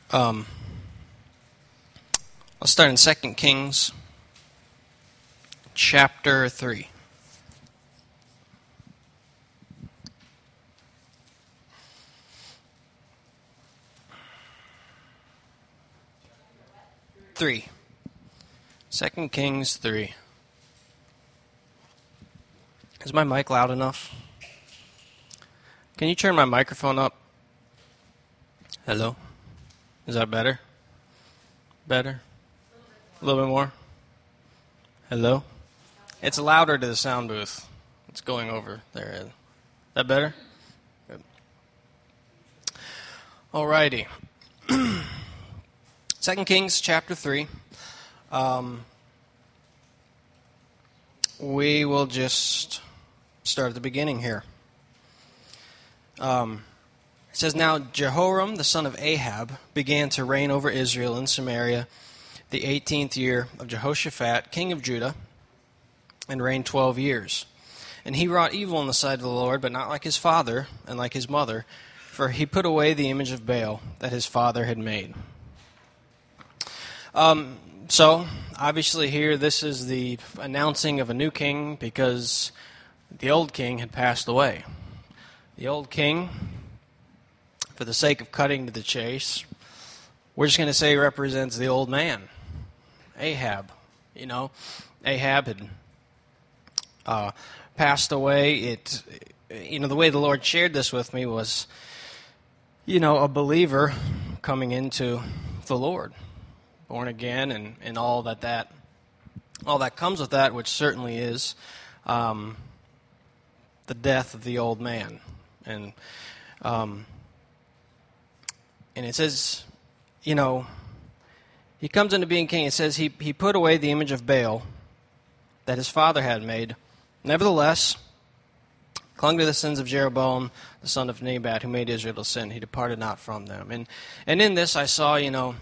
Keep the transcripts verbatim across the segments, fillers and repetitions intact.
Um, I'll start in Second Kings, chapter three. Three. Second Kings three. Is my mic loud enough? Can you turn my microphone up? Hello? Is that better? Better? A little bit more? Hello? It's louder to the sound booth. It's going over there. Is that better? Good. Alrighty. Second Kings chapter three. Um, we will just start at the beginning here. Um, it says, Now Jehoram, the son of Ahab, began to reign over Israel in Samaria the eighteenth year of Jehoshaphat, king of Judah, and reigned twelve years. And he wrought evil in the sight of the Lord, but not like his father and like his mother, for he put away the image of Baal that his father had made. Um, so, obviously here, this is the announcing of a new king because the old king had passed away. The old king, for the sake of cutting to the chase, we're just going to say represents the old man, Ahab. You know, Ahab had uh, passed away. It, you know, the way the Lord shared this with me was, you know, a believer coming into the Lord. Born again, and, and all that that all that comes with that, which certainly is um, the death of the old man, and um, and it says, you know, he comes into being king. It says he he put away the image of Baal that his father had made. Nevertheless, clung to the sins of Jeroboam, the son of Nebat, who made Israel to sin. He departed not from them. And and in this, I saw, you know.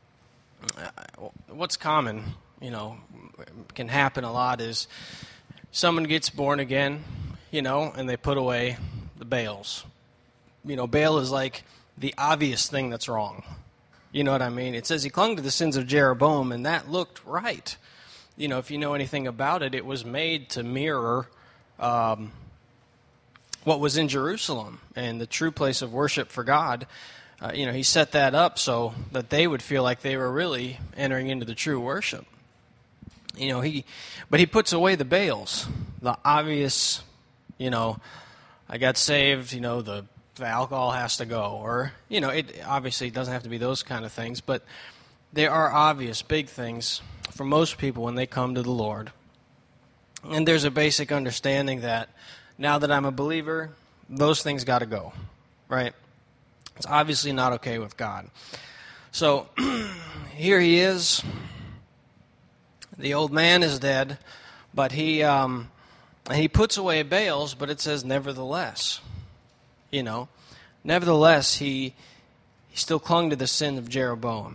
What's common, you know, can happen a lot is someone gets born again, you know, and they put away the Baals. You know, Baal is like the obvious thing that's wrong. You know what I mean? It says he clung to the sins of Jeroboam, and that looked right. You know, if you know anything about it, it was made to mirror um, what was in Jerusalem and the true place of worship for God. Uh, you know, he set that up so that they would feel like they were really entering into the true worship. You know, he, but he puts away the Baals, the obvious, you know, I got saved, you know, the, the alcohol has to go, or, you know, it obviously doesn't have to be those kind of things, but there are obvious big things for most people when they come to the Lord. And there's a basic understanding that now that I'm a believer, those things got to go, right? It's obviously not okay with God. So, here he is. The old man is dead, but he um, he puts away Baals, but it says nevertheless. You know, nevertheless, he he still clung to the sin of Jeroboam.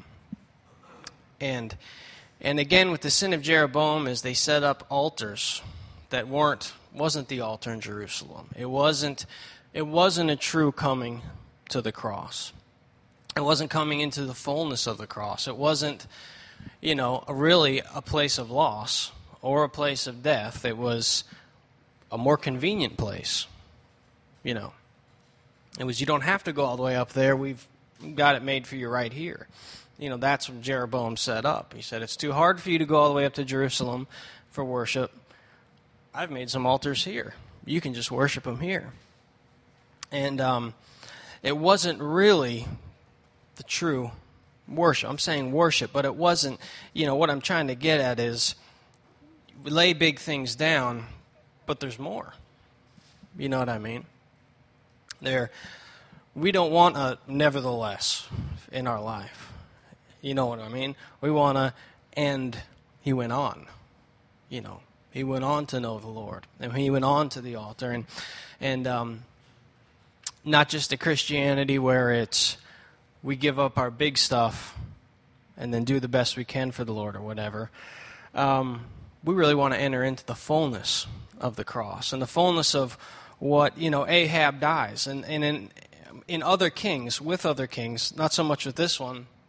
And and again, with the sin of Jeroboam, is they set up altars that weren't wasn't the altar in Jerusalem. It wasn't it wasn't a true coming to the cross. It wasn't coming into the fullness of the cross. It wasn't, you know, really a place of loss or a place of death. It was a more convenient place, you know. It was, you don't have to go all the way up there. We've got it made for you right here. You know, that's what Jeroboam set up. He said, it's too hard for you to go all the way up to Jerusalem for worship. I've made some altars here. You can just worship them here. And, um, it wasn't really the true worship. I'm saying worship, but it wasn't, you know, what I'm trying to get at is we lay big things down, but there's more. You know what I mean? There, we don't want a nevertheless in our life. You know what I mean? We want to, and he went on, you know. He went on to know the Lord, and he went on to the altar, and, and, um, not just a Christianity where it's we give up our big stuff and then do the best we can for the Lord or whatever. Um, we really want to enter into the fullness of the cross and the fullness of what, you know, Ahab dies. And, and in, in other kings, with other kings, not so much with this one,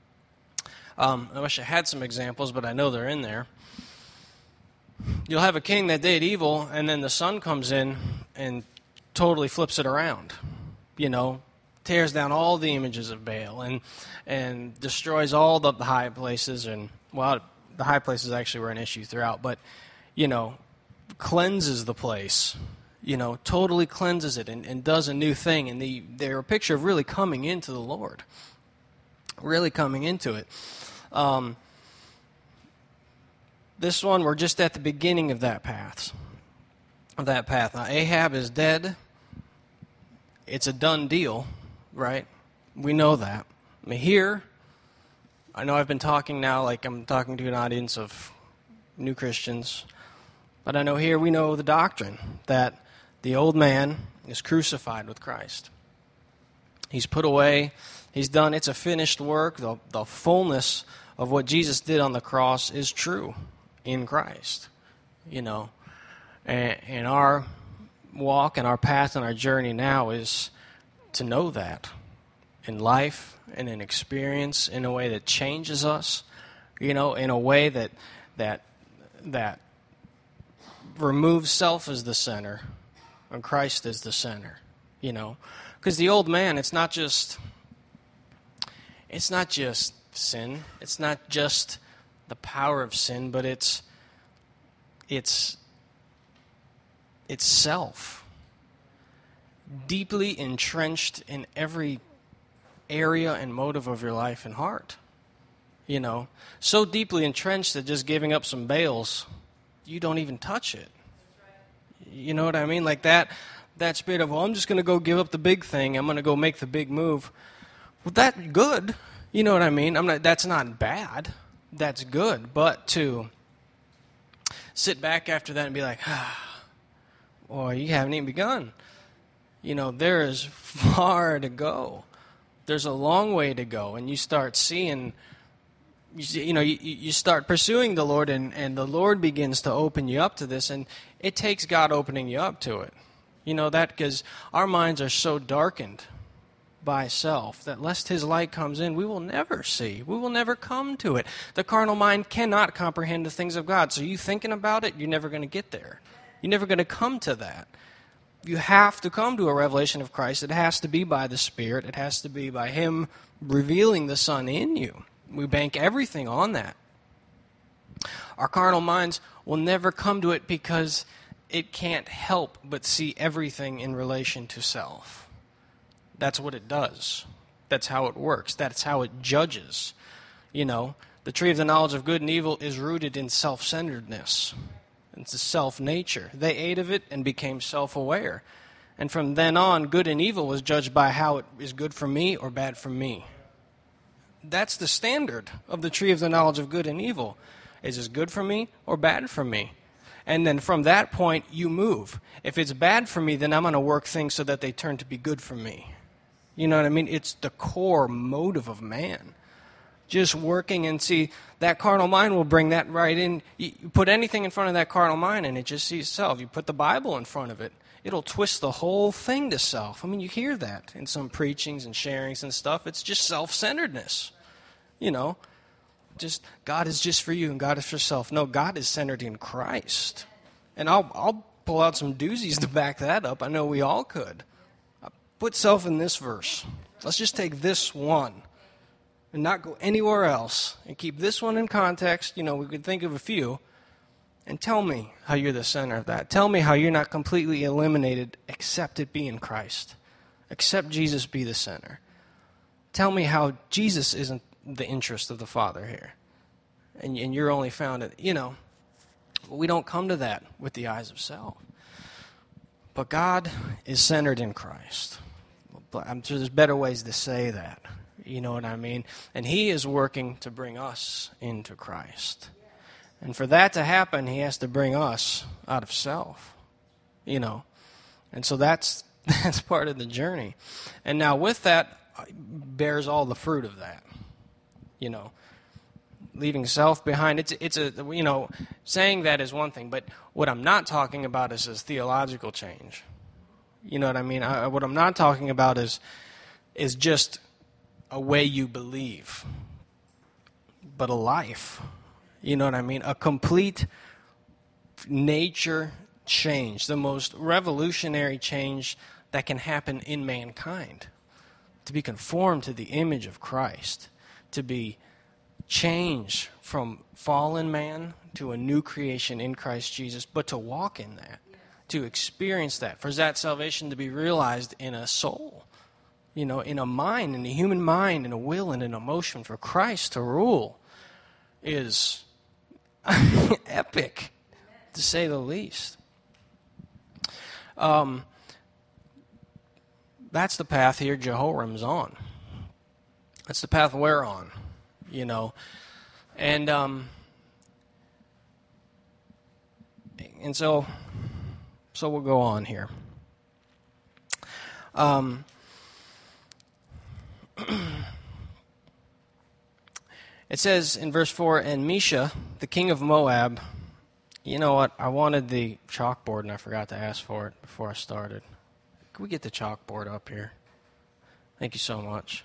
Um, I wish I had some examples, but I know they're in there. You'll have a king that did evil, and then the son comes in and totally flips it around. You know, tears down all the images of Baal and and destroys all the high places. And, well, the high places actually were an issue throughout, but, you know, cleanses the place. You know, totally cleanses it and, and does a new thing. And the, they're a picture of really coming into the Lord. Really coming into it. Um, this one, we're just at the beginning of that path. Of that path. Now, Ahab is dead. It's a done deal, right? We know that. I mean, here, I know I've been talking now like I'm talking to an audience of new Christians, but I know here we know the doctrine that the old man is crucified with Christ. He's put away. He's done. It's a finished work. The, the fullness of what Jesus did on the cross is true in Christ. You know, and, and our walk and our path and our journey now is to know that in life and in experience in a way that changes us. You know, in a way that that that removes self as the center. And Christ is the center, you know. Because the old man, it's not just, it's not just sin. It's not just the power of sin, but it's, it's, it's self. Deeply entrenched in every area and motive of your life and heart. You know, so deeply entrenched that just giving up some Baals, you don't even touch it. You know what I mean? Like that that spirit of, well, I'm just going to go give up the big thing. I'm going to go make the big move. Well, that's good. You know what I mean? I'm not. That's not bad. That's good. But to sit back after that and be like, ah, boy, you haven't even begun. You know, there is far to go. There's a long way to go. And you start seeing, you, you know, you, you start pursuing the Lord, and, and the Lord begins to open you up to this. And it takes God opening you up to it. You know that because our minds are so darkened by self that lest His light comes in, we will never see. We will never come to it. The carnal mind cannot comprehend the things of God. So you thinking about it, you're never going to get there. You're never going to come to that. You have to come to a revelation of Christ. It has to be by the Spirit. It has to be by Him revealing the Son in you. We bank everything on that. Our carnal minds will never come to it because it can't help but see everything in relation to self. That's what it does. That's how it works. That's how it judges. You know, the tree of the knowledge of good and evil is rooted in self-centeredness. It's a self-nature. They ate of it and became self-aware. And from then on, good and evil was judged by how it is good for me or bad for me. That's the standard of the tree of the knowledge of good and evil. Is this good for me or bad for me? And then from that point, you move. If it's bad for me, then I'm going to work things so that they turn to be good for me. You know what I mean? It's the core motive of man. Just working, and see, that carnal mind will bring that right in. You put anything in front of that carnal mind, and it just sees self. You put the Bible in front of it, it'll twist the whole thing to self. I mean, you hear that in some preachings and sharings and stuff. It's just self-centeredness. You know, just God is just for you and God is for self. No, God is centered in Christ. And I'll I'll pull out some doozies to back that up. I know we all could. Put self in this verse. Let's just take this one and not go anywhere else and keep this one in context. You know, we could think of a few. And tell me how you're the center of that. Tell me how you're not completely eliminated except it be in Christ. Except Jesus be the center. Tell me how Jesus isn't the interest of the Father here. And, and you're only found at, you know, we don't come to that with the eyes of self. But God is centered in Christ. I'm sure there's better ways to say that. You know what I mean? And He is working to bring us into Christ. And for that to happen, He has to bring us out of self. You know. And so that's that's part of the journey. And now with that bears all the fruit of that. You know, leaving self behind. It's it's a you know, saying that is one thing, but what I'm not talking about is this theological change. You know what I mean? I, what I'm not talking about is is just a way you believe. but a life. You know what I mean? A complete nature change, the most revolutionary change that can happen in mankind. To be conformed to the image of Christ, to be changed from fallen man to a new creation in Christ Jesus, but to walk in that, to experience that, for that salvation to be realized in a soul, you know, in a mind, in a human mind, in a will, and an emotion, for Christ to rule is epic, to say the least. Um, that's the path here Jehoram's on. That's the path we're on, you know. And um, and so so we'll go on here. Um, it says in verse four, and Mesha, the king of Moab, you know what? I wanted the chalkboard and I forgot to ask for it before I started. Can we get the chalkboard up here? Thank you so much.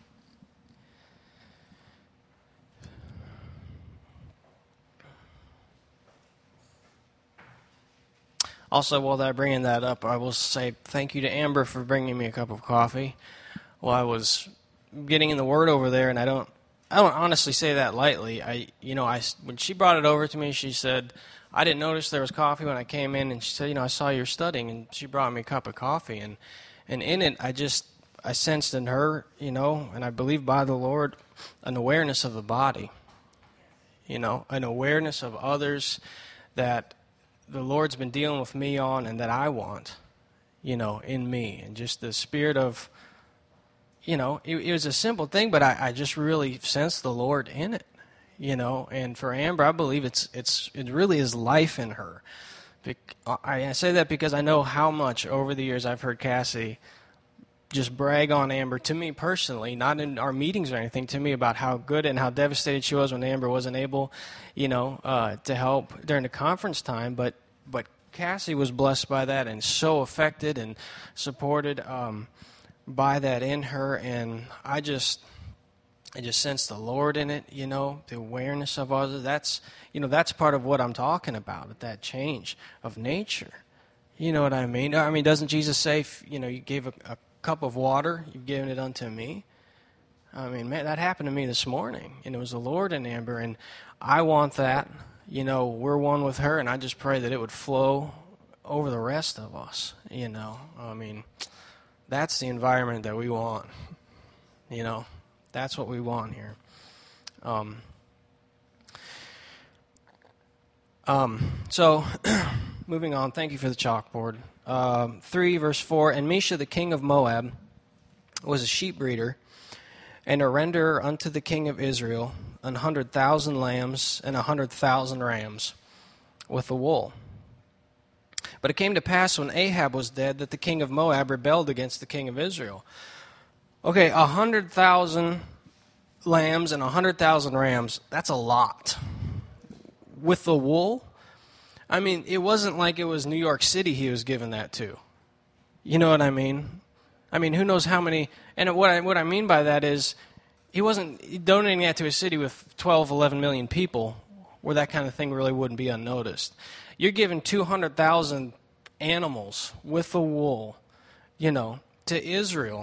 Also, while they're bringing that up, I will say thank you to Amber for bringing me a cup of coffee while I was getting in the Word over there, and I don't, I don't honestly say that lightly. I, you know, I when she brought it over to me, she said, I didn't notice there was coffee when I came in, and she said, you know, I saw you're studying, and she brought me a cup of coffee, and and in it, I just, I sensed in her, you know, and I believe by the Lord, an awareness of the body, you know, an awareness of others that the Lord's been dealing with me on and that I want, you know, in me. And just the spirit of, you know, it, it was a simple thing, but I, I just really sensed the Lord in it, you know. And for Amber, I believe it's it's it really is life in her. I, I say that because I know how much over the years I've heard Cassie just brag on Amber to me personally, not in our meetings or anything, to me about how good and how devastated she was when Amber wasn't able, you know, uh, to help during the conference time. But but Cassie was blessed by that and so affected and supported um, by that in her. And I just I just sensed the Lord in it, you know, the awareness of others. That's, you know, that's part of what I'm talking about, that change of nature. You know what I mean? I mean, doesn't Jesus say, you know, you gave a, a cup of water, you've given it unto me? I mean, man, that happened to me this morning, and it was the Lord in Amber, and I want that. You know, we're one with her, and I just pray that it would flow over the rest of us, you know. I mean, that's the environment that we want, you know. That's what we want here. Um, um, so, moving on, thank you for the chalkboard. Um, three, verse four, and Mesha, the king of Moab, was a sheep breeder, and a renderer unto the king of Israel an hundred thousand lambs and a hundred thousand rams with the wool. But it came to pass when Ahab was dead that the king of Moab rebelled against the king of Israel. Okay, a hundred thousand lambs and a hundred thousand rams, that's a lot. With the wool, I mean, it wasn't like it was New York City he was giving that to. You know what I mean? I mean, who knows how many, and what I, what I mean by that is, he wasn't donating that to a city with twelve, eleven million people where that kind of thing really wouldn't be unnoticed. You're giving two hundred thousand animals with the wool, you know, to Israel.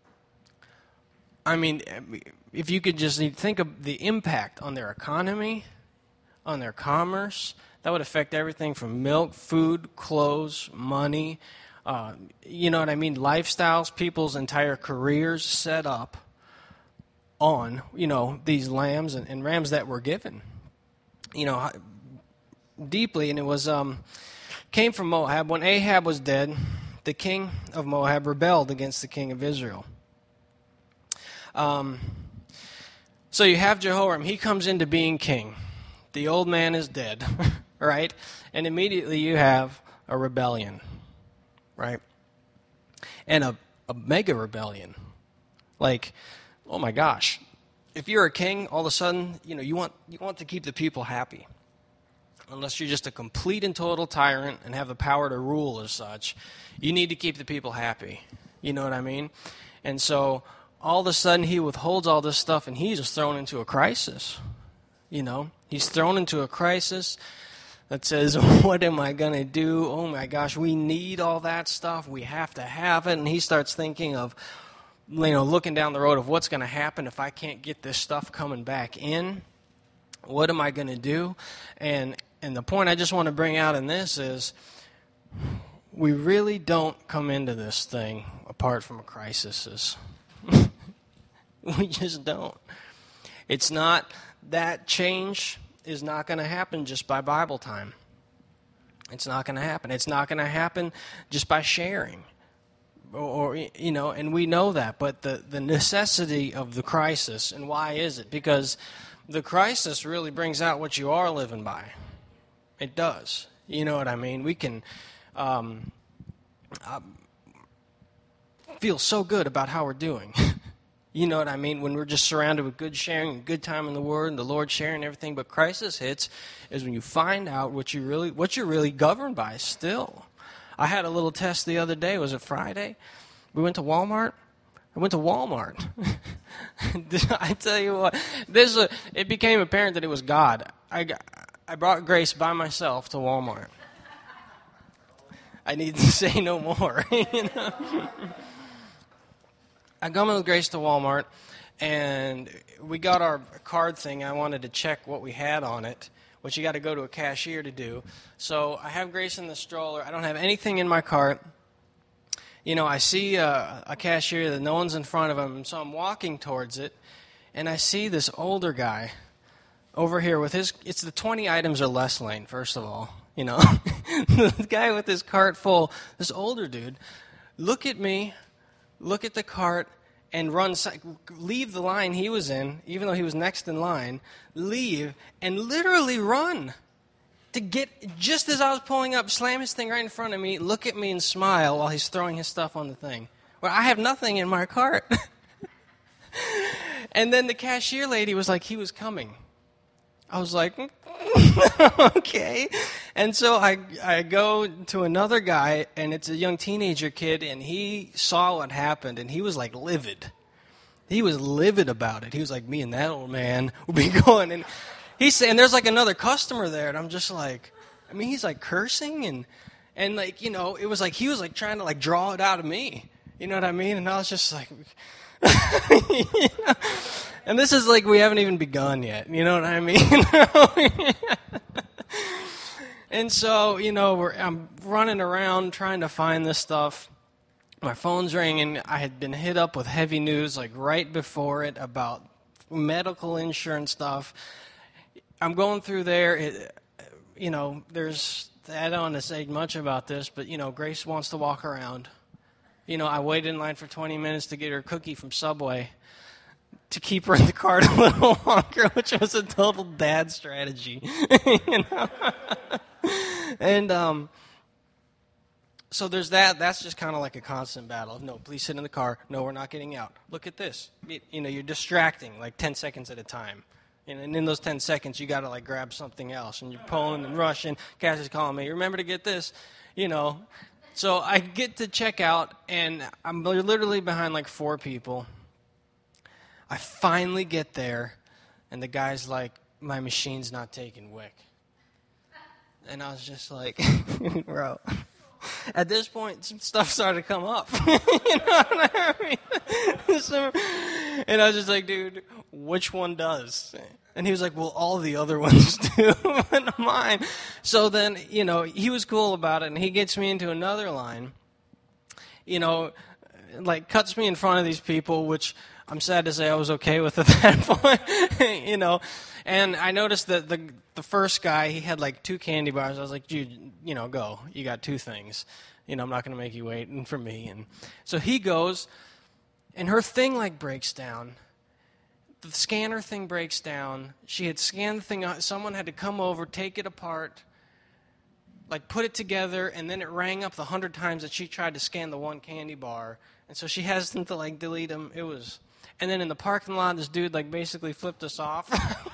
I mean, if you could just think of the impact on their economy, on their commerce, that would affect everything from milk, food, clothes, money, uh, you know what I mean, lifestyles, people's entire careers set up on, you know, these lambs and, and rams that were given, you know, deeply. And it was, um, came from Moab. When Ahab was dead, the king of Moab rebelled against the king of Israel. Um, so you have Jehoram. He comes into being king. The old man is dead, right? And immediately you have a rebellion, right? And a, a mega rebellion. Like, oh my gosh, if you're a king, all of a sudden, you know, you want you want to keep the people happy. Unless you're just a complete and total tyrant and have the power to rule as such, you need to keep the people happy. You know what I mean? And so all of a sudden he withholds all this stuff and he's just thrown into a crisis. You know, he's thrown into a crisis that says, what am I going to do? Oh my gosh, we need all that stuff. We have to have it. And he starts thinking of, you know, looking down the road of what's going to happen if I can't get this stuff coming back in. What am I going to do? And and the point I just want to bring out in this is we really don't come into this thing apart from crises. We just don't. It's not, that change is not going to happen just by Bible time. It's not going to happen. It's not going to happen just by sharing. Or, or, you know, and we know that. But the, the necessity of the crisis, and why is it? Because the crisis really brings out what you are living by. It does. You know what I mean? We can um, uh, feel so good about how we're doing. You know what I mean? When we're just surrounded with good sharing, good time in the Word, and the Lord sharing everything. But crisis hits is when you find out what you really, what you're really governed by still. I had a little test the other day. Was it Friday? We went to Walmart. I went to Walmart. I tell you what, this uh, it became apparent that it was God. I, I brought Grace by myself to Walmart. I need to say no more. You know? I come with Grace to Walmart, and we got our card thing. I wanted to check what we had on it, which you got to go to a cashier to do. So I have Grace in the stroller. I don't have anything in my cart. You know, I see a, a cashier that no one's in front of him, so I'm walking towards it, and I see this older guy over here with his, it's the twenty items or less lane, first of all. You know, the guy with his cart full, this older dude, look at me, look at the cart, and run, leave the line he was in, even though he was next in line, leave, and literally run to get, just as I was pulling up, slam his thing right in front of me, look at me and smile while he's throwing his stuff on the thing. Well, I have nothing in my cart. And then the cashier lady was like, he was coming. I was like, okay. And so I I go to another guy, and it's a young teenager kid, and he saw what happened, and he was like livid. He was livid about it. He was like, me and that old man will be going. And he's saying, there's like another customer there, and I'm just like, I mean, he's like cursing, and and like, you know, it was like he was like trying to like draw it out of me. You know what I mean? And I was just like, you know? And this is like we haven't even begun yet. You know what I mean? And so, you know, we're, I'm running around trying to find this stuff. My phone's ringing. I had been hit up with heavy news like right before it about medical insurance stuff. I'm going through there. It, you know, there's, I don't want to say much about this, but, you know, Grace wants to walk around. You know, I waited in line for twenty minutes to get her a cookie from Subway to keep her in the cart a little longer, which was a total dad strategy. You know? And um, so there's that. That's just kind of like a constant battle of, no, please sit in the car. No, we're not getting out. Look at this. It, you know, you're distracting like ten seconds at a time. And, and in those ten seconds, you got to like grab something else. And you're pulling and rushing. Cassie's calling me, remember to get this, you know. So I get to check out, and I'm literally behind like four people. I finally get there, and the guy's like, my machine's not taking wick. And I was just like, bro. At this point, some stuff started to come up. You know what I mean? So, and I was just like, dude, which one does? And he was like, well, all the other ones do, but mine. So then, you know, he was cool about it, and he gets me into another line, you know, like cuts me in front of these people, which I'm sad to say I was okay with at that point, you know. And I noticed that the the first guy, he had like two candy bars. I was like, dude, you know, go. You got two things. You know, I'm not going to make you wait for me. And so he goes, and her thing like breaks down. The scanner thing breaks down. She had scanned the thing. Someone had to come over, take it apart, like put it together, and then it rang up the hundred times that she tried to scan the one candy bar. And so she has them to like delete them. It was... And then in the parking lot, this dude like basically flipped us off.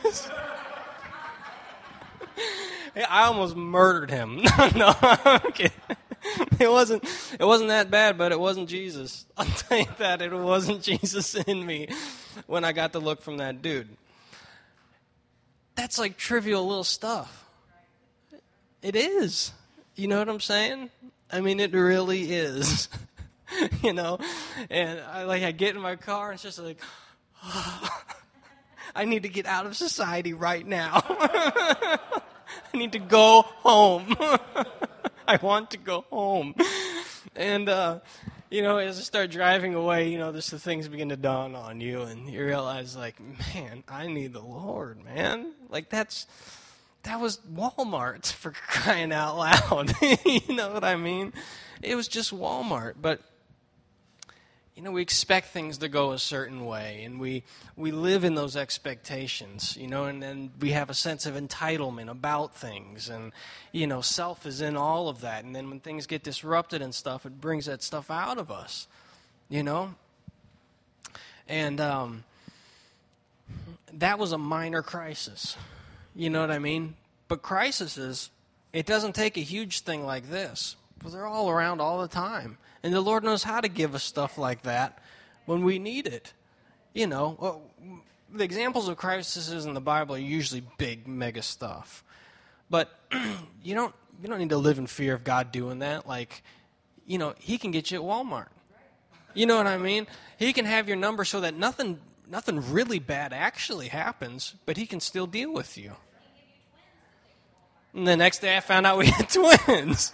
I almost murdered him. No, I'm kidding. It wasn't. It wasn't that bad, but it wasn't Jesus. I'll tell you that it wasn't Jesus in me when I got the look from that dude. that's like trivial little stuff. It is. You know what I'm saying? I mean, it really is. You know? And I like I get in my car and it's just like, oh, I need to get out of society right now. I need to go home. I want to go home. And, uh, you know, as I start driving away, you know, just the things begin to dawn on you, and you realize, like, man, I need the Lord, man. Like, that's, that was Walmart, for crying out loud. You know what I mean? It was just Walmart, but, you know, we expect things to go a certain way, and we we live in those expectations, you know, and then we have a sense of entitlement about things, and, you know, self is in all of that, and then when things get disrupted and stuff, it brings that stuff out of us, you know, and um, that was a minor crisis, you know what I mean? But crises, it doesn't take a huge thing like this, but they're all around all the time. And the Lord knows how to give us stuff like that when we need it. You know, well, the examples of crises in the Bible are usually big, mega stuff. But you don't you don't need to live in fear of God doing that. Like, you know, He can get you at Walmart. You know what I mean? He can have your number so that nothing nothing really bad actually happens, but He can still deal with you. And the next day I found out we had twins.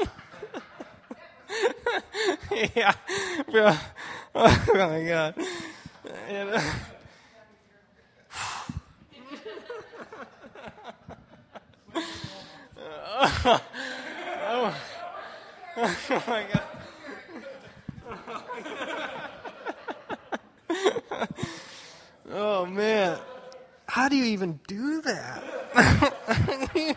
Yeah, bro. Oh my God. And, uh, oh, oh, oh my God. Oh man, how do you even do that?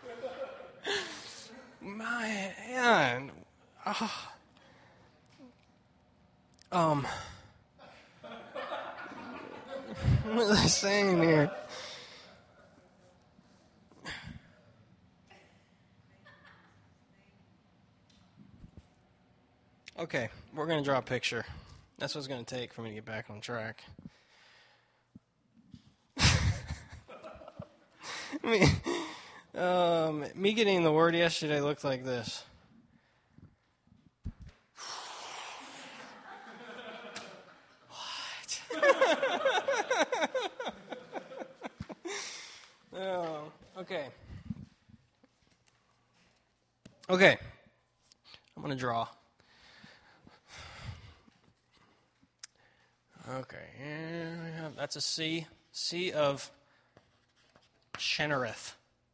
Man. Oh. Um, what was I saying here? Okay, we're going to draw a picture. That's what it's going to take for me to get back on track. me, um, me getting the word yesterday looked like this. Oh, okay. Okay. I'm going to draw. Okay. And that's a sea. Sea of Chinnereth.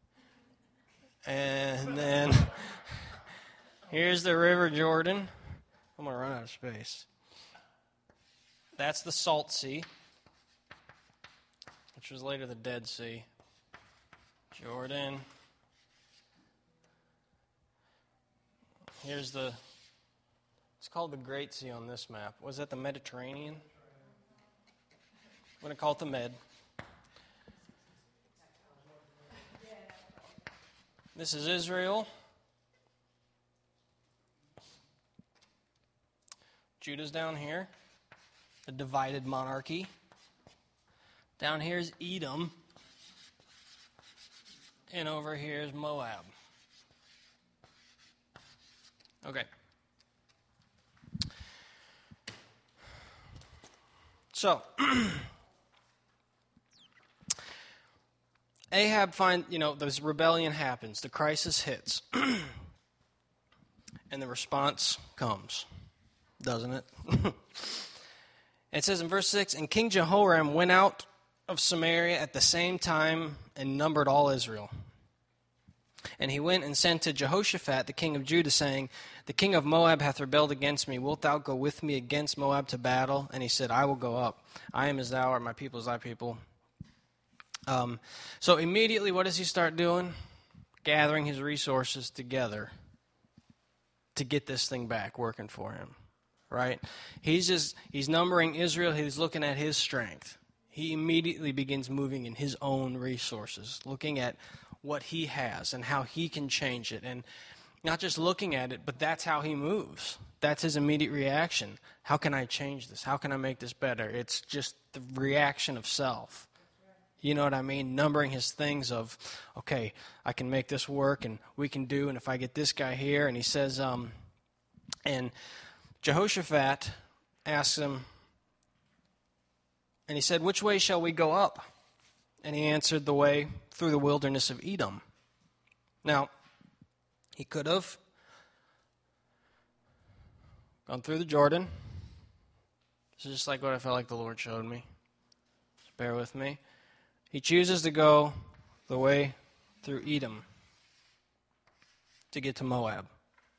And then here's the River Jordan. I'm going to run out of space. That's the Salt Sea, which was later the Dead Sea. Jordan. Here's the, it's called the Great Sea on this map. Was that the Mediterranean? I'm going to call it the Med. This is Israel. Judah's down here, the divided monarchy. Down here is Edom. And over here is Moab. Okay. So, Ahab find, you know, this rebellion happens, the crisis hits, and the response comes, doesn't it? It says in verse six, and King Jehoram went out of Samaria at the same time and numbered all Israel. And he went and sent to Jehoshaphat, the king of Judah, saying, the king of Moab hath rebelled against me. Wilt thou go with me against Moab to battle? And he said, I will go up. I am as thou art, my people as thy people. Um, so immediately, what does he start doing? Gathering his resources together to get this thing back working for him, right? He's just, he's numbering Israel. He's looking at his strength. He immediately begins moving in his own resources, looking at what he has and how he can change it. And not just looking at it, but that's how he moves. That's his immediate reaction. How can I change this? How can I make this better? It's just the reaction of self. You know what I mean? Numbering his things of, okay, I can make this work, and we can do, and if I get this guy here, and he says, um, and Jehoshaphat asks him, and he said, which way shall we go up? And he answered, the way through the wilderness of Edom. Now, he could have gone through the Jordan. This is just like what I felt like the Lord showed me. Just bear with me. He chooses to go the way through Edom to get to Moab.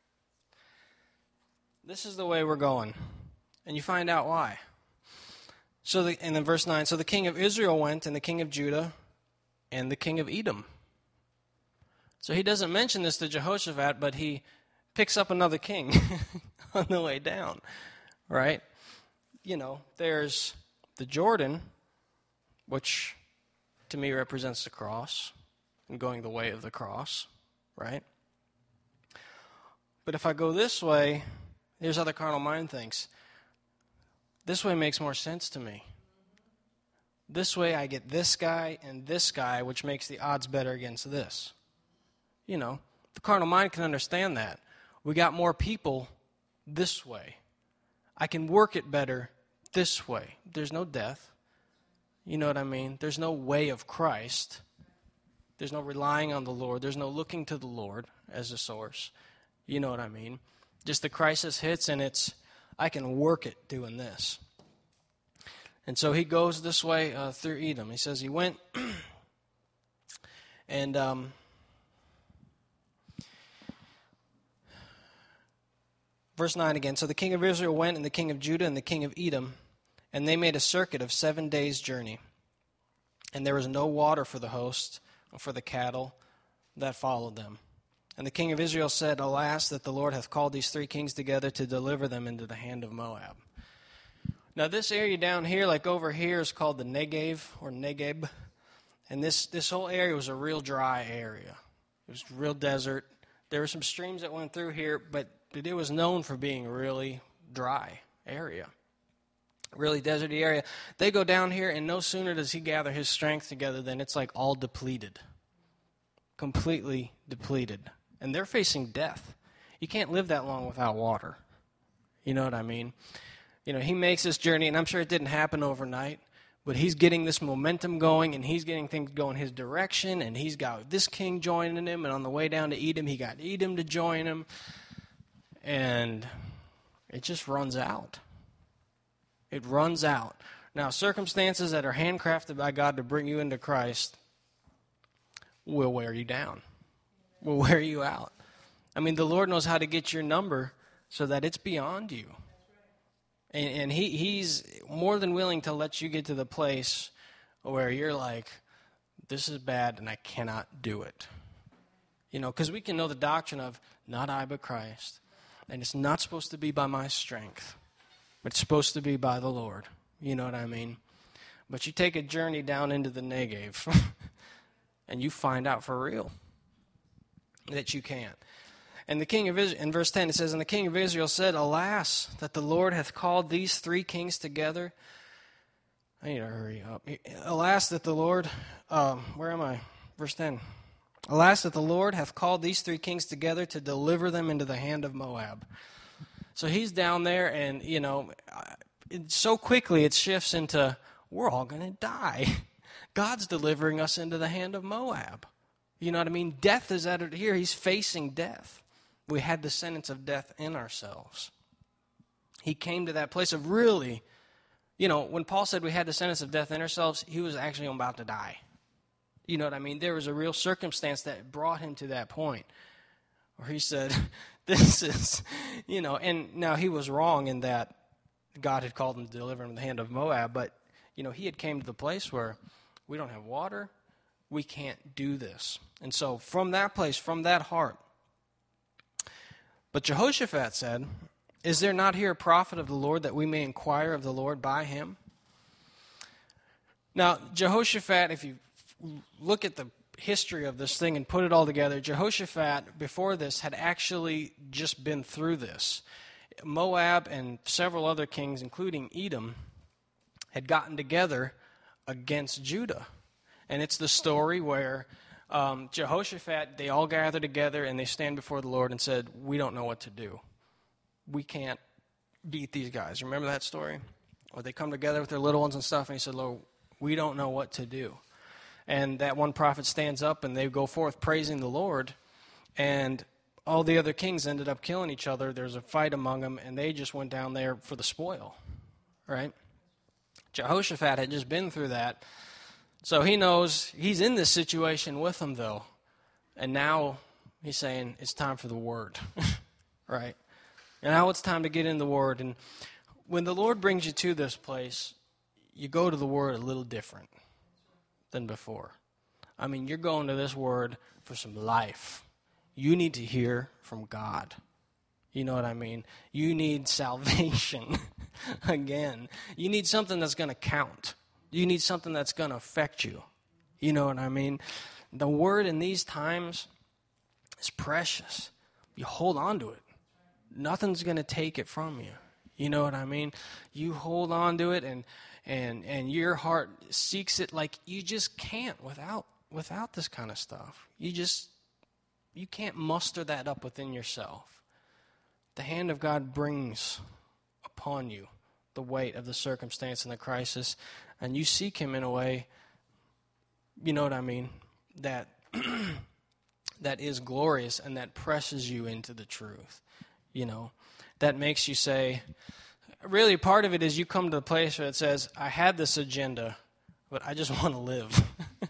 This is the way we're going. And you find out why. So, the, and then verse nine, so the king of Israel went, and the king of Judah, and the king of Edom. So he doesn't mention this to Jehoshaphat, but he picks up another king on the way down, right? You know, there's the Jordan, which to me represents the cross, and going the way of the cross, right? But if I go this way, here's how the carnal mind thinks. This way makes more sense to me. This way I get this guy and this guy, which makes the odds better against this. You know, the carnal mind can understand that. We got more people this way. I can work it better this way. There's no death. You know what I mean? There's no way of Christ. There's no relying on the Lord. There's no looking to the Lord as a source. You know what I mean? Just the crisis hits, and it's, I can work it doing this. And so he goes this way uh, through Edom. He says he went, and um, verse nine again. So the king of Israel went, and the king of Judah, and the king of Edom, and they made a circuit of seven days' journey. And there was no water for the host, or for the cattle that followed them. And the king of Israel said, alas, that the Lord hath called these three kings together to deliver them into the hand of Moab. Now this area down here, like over here, is called the Negev, or Negeb. And this, this whole area was a real dry area. It was real desert. There were some streams that went through here, but it was known for being a really dry area. Really deserty area. They go down here, and no sooner does he gather his strength together than it's like all depleted. Completely depleted. And they're facing death. You can't live that long without water. You know what I mean? You know, he makes this journey, and I'm sure it didn't happen overnight, but he's getting this momentum going, and he's getting things going his direction, and he's got this king joining him, and on the way down to Edom, he got Edom to join him, and it just runs out. It runs out. Now, circumstances that are handcrafted by God to bring you into Christ will wear you down, will wear you out. I mean, the Lord knows how to get your number so that it's beyond you. And, and he, he's more than willing to let you get to the place where you're like, this is bad and I cannot do it. You know, because we can know the doctrine of not I but Christ. And it's not supposed to be by my strength, but it's supposed to be by the Lord. You know what I mean? But you take a journey down into the Negev and you find out for real that you can't. And the king of Israel, in verse ten, it says, and the king of Israel said, alas, that the Lord hath called these three kings together. I need to hurry up. Alas, that the Lord, um, where am I? Verse ten. Alas, that the Lord hath called these three kings together to deliver them into the hand of Moab. So he's down there, and, you know, it, so quickly it shifts into, we're all going to die. God's delivering us into the hand of Moab. You know what I mean? Death is at it here. He's facing death. We had the sentence of death in ourselves. He came to that place of really, you know, when Paul said we had the sentence of death in ourselves, he was actually about to die. You know what I mean? There was a real circumstance that brought him to that point where he said, this is, you know, and now he was wrong in that God had called him to deliver him in the hand of Moab, but, you know, he had came to the place where we don't have water, we can't do this. And so from that place, from that heart, but Jehoshaphat said, is there not here a prophet of the Lord that we may inquire of the Lord by him? Now, Jehoshaphat, if you look at the history of this thing and put it all together, Jehoshaphat, before this, had actually just been through this. Moab and several other kings, including Edom, had gotten together against Judah. And it's the story where um, Jehoshaphat, they all gather together and they stand before the Lord and said, we don't know what to do. We can't beat these guys. Remember that story? Or they come together with their little ones and stuff, and he said, Lord, we don't know what to do. And that one prophet stands up, and they go forth praising the Lord, and all the other kings ended up killing each other. There's a fight among them, and they just went down there for the spoil, right? Jehoshaphat had just been through that, so he knows he's in this situation with them, though. And now he's saying it's time for the word, right? And now it's time to get in the word. And when the Lord brings you to this place, you go to the word a little different than before. I mean, you're going to this word for some life. You need to hear from God. You know what I mean? You need salvation again. You need something that's going to count. You need something that's going to affect you. You know what I mean? The word in these times is precious. You hold on to it. Nothing's going to take it from you. You know what I mean? You hold on to it, and and and your heart seeks it like you just can't without without this kind of stuff. You just you can't muster that up within yourself. The hand of God brings upon you the weight of the circumstance and the crisis, and you seek him in a way, you know what I mean, that that is glorious and that presses you into the truth. You know, that makes you say, really part of it is you come to the place where it says, I had this agenda, but I just want to live.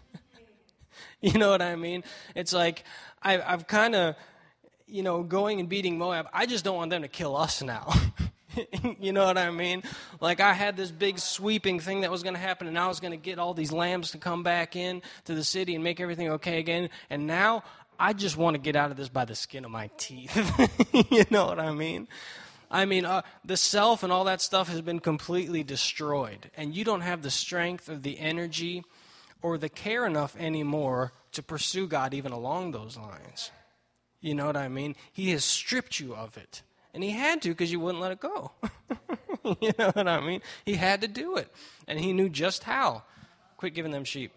You know what I mean? It's like, I, I've kind of, you know, going and beating Moab, I just don't want them to kill us now. You know what I mean? Like I had this big sweeping thing that was going to happen, and I was going to get all these lambs to come back in to the city and make everything okay again, and now I just want to get out of this by the skin of my teeth. You know what I mean? I mean, uh, the self and all that stuff has been completely destroyed. And you don't have the strength or the energy or the care enough anymore to pursue God even along those lines. You know what I mean? He has stripped you of it. And he had to because you wouldn't let it go. You know what I mean? He had to do it. And he knew just how. Quit giving them sheep.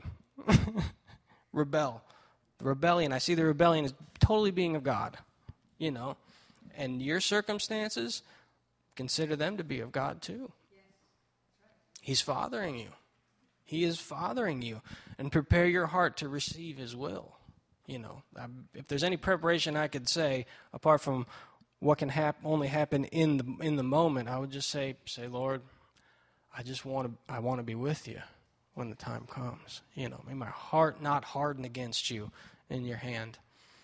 Rebel. The rebellion, I see the rebellion as totally being of God, you know. And your circumstances, consider them to be of God too. He's fathering you. He is fathering you. And prepare your heart to receive his will. You know, if there's any preparation I could say, apart from what can hap- only happen in the in the moment, I would just say, say, Lord, I just want to I want to be with you when the time comes. You know, may my heart not harden against you in your hand.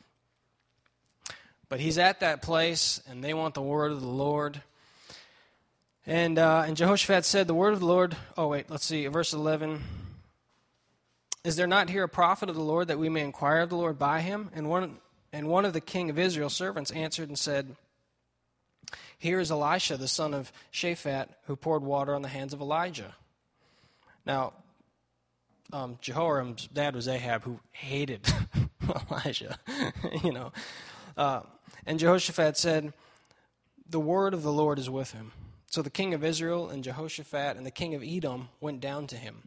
But he's at that place, and they want the word of the Lord. And uh, and Jehoshaphat said, the word of the Lord, oh wait, let's see, verse eleven. Is there not here a prophet of the Lord that we may inquire of the Lord by him? And one and one of the king of Israel's servants answered and said, here is Elisha, the son of Shaphat, who poured water on the hands of Elijah. Now, um, Jehoram's dad was Ahab, who hated Elijah, you know. Uh, and Jehoshaphat said, the word of the Lord is with him. So the king of Israel and Jehoshaphat and the king of Edom went down to him.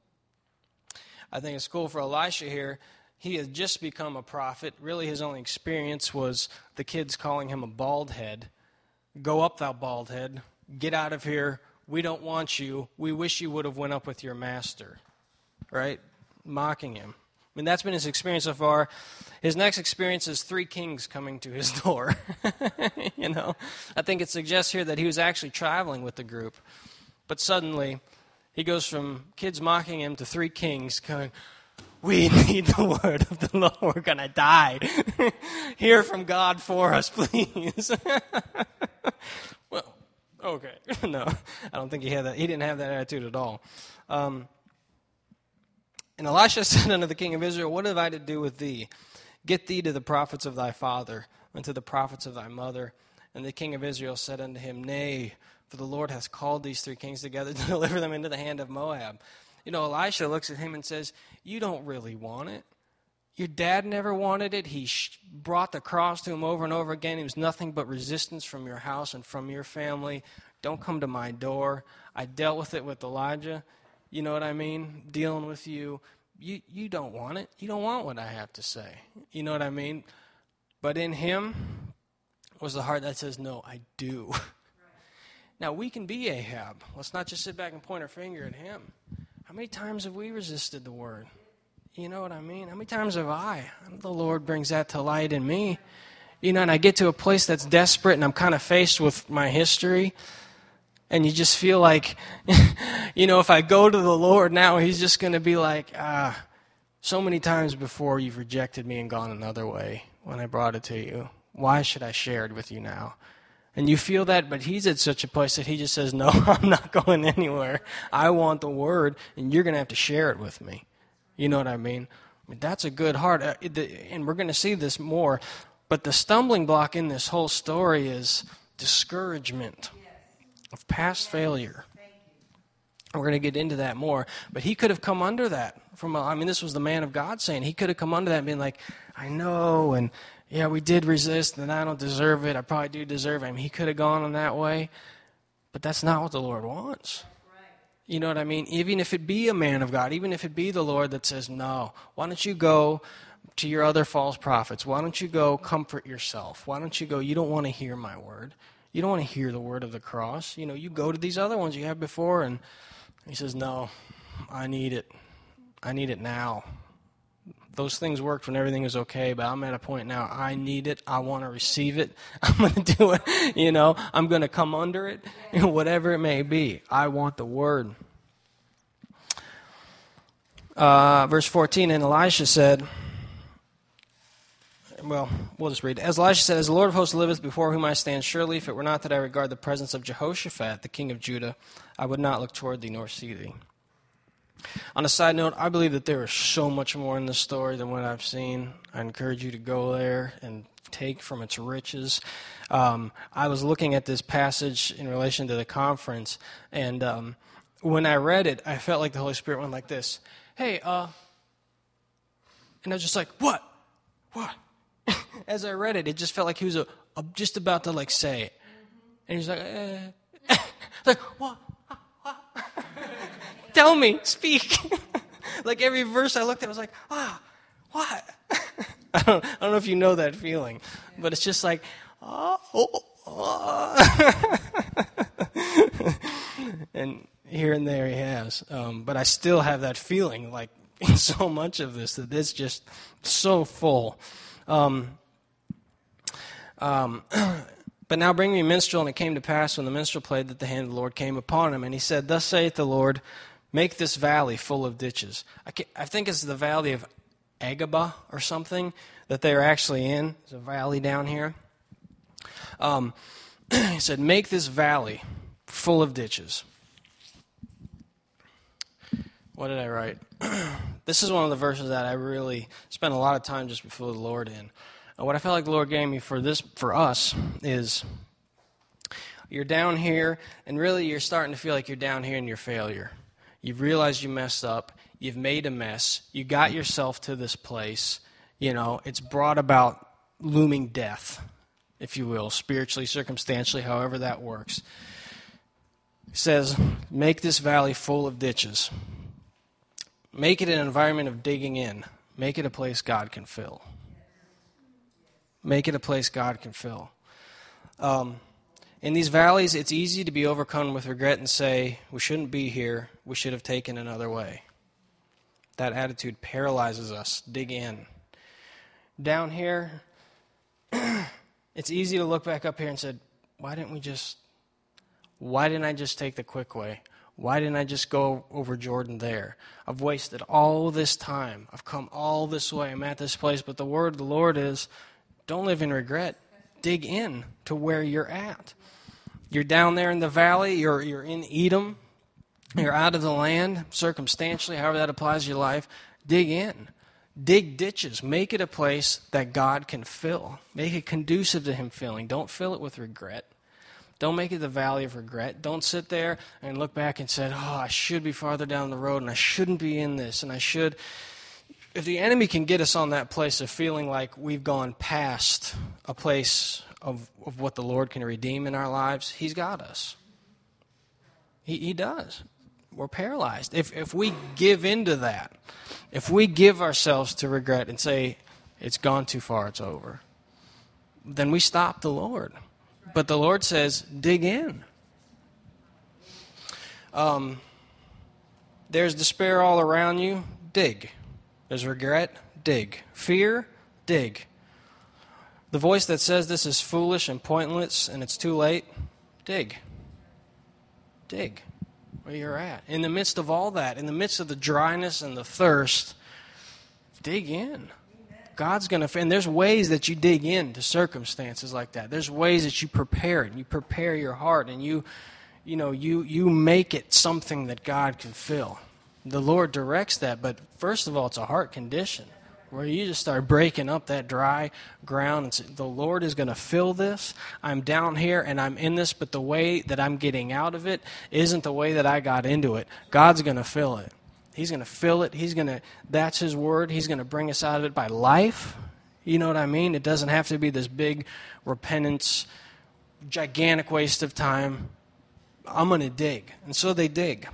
I think it's cool for Elisha here. He had just become a prophet. Really, his only experience was the kids calling him a bald head. Go up, thou bald head. Get out of here. We don't want you. We wish you would have went up with your master. Right? Mocking him. I mean, that's been his experience so far. His next experience is three kings coming to his door. You know, I think it suggests here that he was actually traveling with the group. But suddenly, he goes from kids mocking him to three kings going, we need the word of the Lord. We're going to die. Hear from God for us, please. Well, okay. No, I don't think he had that. He didn't have that attitude at all. Um, and Elisha said unto the king of Israel, what have I to do with thee? Get thee to the prophets of thy father, and to the prophets of thy mother. And the king of Israel said unto him, nay, for the Lord hath called these three kings together to deliver them into the hand of Moab. You know, Elisha looks at him and says, you don't really want it. Your dad never wanted it. He sh- brought the cross to him over and over again. It was nothing but resistance from your house and from your family. Don't come to my door. I dealt with it with Elijah. You know what I mean? Dealing with you. you, you don't want it. You don't want what I have to say. You know what I mean? But in him was the heart that says, no, I do. Right. Now, we can be Ahab. Let's not just sit back and point our finger at him. How many times have we resisted the word? You know what I mean? How many times have I? The Lord brings that to light in me. You know, and I get to a place that's desperate, and I'm kind of faced with my history. And you just feel like, you know, if I go to the Lord now, he's just going to be like, ah, so many times before you've rejected me and gone another way when I brought it to you. Why should I share it with you now? And you feel that, but he's at such a place that he just says, no, I'm not going anywhere. I want the word, and you're going to have to share it with me. You know what I mean? I mean that's a good heart. Uh, the, and we're going to see this more. But the stumbling block in this whole story is discouragement of past failure. We're going to get into that more. But he could have come under that. From a, I mean, this was the man of God saying. He could have come under that and been like, I know, and yeah, we did resist, and I don't deserve it. I probably do deserve it. I mean, he could have gone in that way. But that's not what the Lord wants. You know what I mean? Even if it be a man of God, even if it be the Lord that says, no, why don't you go to your other false prophets? Why don't you go comfort yourself? Why don't you go, you don't want to hear my word. You don't want to hear the word of the cross. You know, you go to these other ones you have before, and he says, no, I need it. I need it now. Those things worked when everything was okay, but I'm at a point now, I need it. I want to receive it. I'm going to do it. You know, I'm going to come under it, whatever it may be. I want the word. Uh, verse fourteen, and Elisha said, well, we'll just read it. As Elisha said, as the Lord of hosts liveth, before whom I stand, surely if it were not that I regard the presence of Jehoshaphat, the king of Judah, I would not look toward thee nor see thee. On a side note, I believe that there is so much more in this story than what I've seen. I encourage you to go there and take from its riches. Um, I was looking at this passage in relation to the conference, and um, when I read it, I felt like the Holy Spirit went like this. Hey, uh, and I was just like, what? What? As I read it, it just felt like he was a, a, just about to like say it. And he was like, eh. like, what? Tell me, speak. Like every verse I looked at, I was like, ah, what? I don't, I don't know if you know that feeling, but it's just like, oh, oh, oh. And here and there he has. Um, but I still have that feeling, like in so much of this, that it's just so full. Um, um, but now bring me a minstrel, and it came to pass when the minstrel played that the hand of the Lord came upon him, and he said, thus saith the Lord, make this valley full of ditches. I, I think it's the valley of Agaba or something that they're actually in. There's a valley down here. Um, he said, make this valley full of ditches. What did I write? This is one of the verses that I really spent a lot of time just before the Lord in. And what I felt like the Lord gave me for this, for us, is you're down here, and really you're starting to feel like you're down here in your failure. You've realized you messed up. You've made a mess. You got yourself to this place. You know, it's brought about looming death, if you will, spiritually, circumstantially, however that works. It says, make this valley full of ditches. Make it an environment of digging in. Make it a place God can fill. Make it a place God can fill. Um, in these valleys, it's easy to be overcome with regret and say, we shouldn't be here. We should have taken another way. That attitude paralyzes us. Dig in. Down here, it's easy to look back up here and say, why didn't we just, why didn't I just take the quick way? Why didn't I just go over Jordan there? I've wasted all this time. I've come all this way. I'm at this place. But the word of the Lord is, don't live in regret. Dig in to where you're at. You're down there in the valley. You're, you're in Edom. You're out of the land, circumstantially, however that applies to your life. Dig in. Dig ditches. Make it a place that God can fill. Make it conducive to Him filling. Don't fill it with regret. Don't make it the valley of regret. Don't sit there and look back and say, oh, I should be farther down the road, and I shouldn't be in this, and I should. If the enemy can get us on that place of feeling like we've gone past a place of, of what the Lord can redeem in our lives, He's got us. He, he does. We're paralyzed. If if we give into that, If we give ourselves to regret and say, it's gone too far, it's over, then we stop the Lord. But the Lord says, dig in. Um, there's despair all around you, dig. There's regret, dig. Fear, dig. The voice that says this is foolish and pointless and it's too late, dig. Dig where you're at. In the midst of all that, in the midst of the dryness and the thirst, dig in. God's going to, and there's ways that you dig into circumstances like that. There's ways that you prepare it. You prepare your heart and you, you know, you, you make it something that God can fill. The Lord directs that, but first of all, it's a heart condition where you just start breaking up that dry ground and say, the Lord is going to fill this. I'm down here and I'm in this, but the way that I'm getting out of it isn't the way that I got into it. God's going to fill it. He's going to fill it. He's going to, that's His word. He's going to bring us out of it by life. You know what I mean? It doesn't have to be this big repentance, gigantic waste of time. I'm going to dig. And so they dig.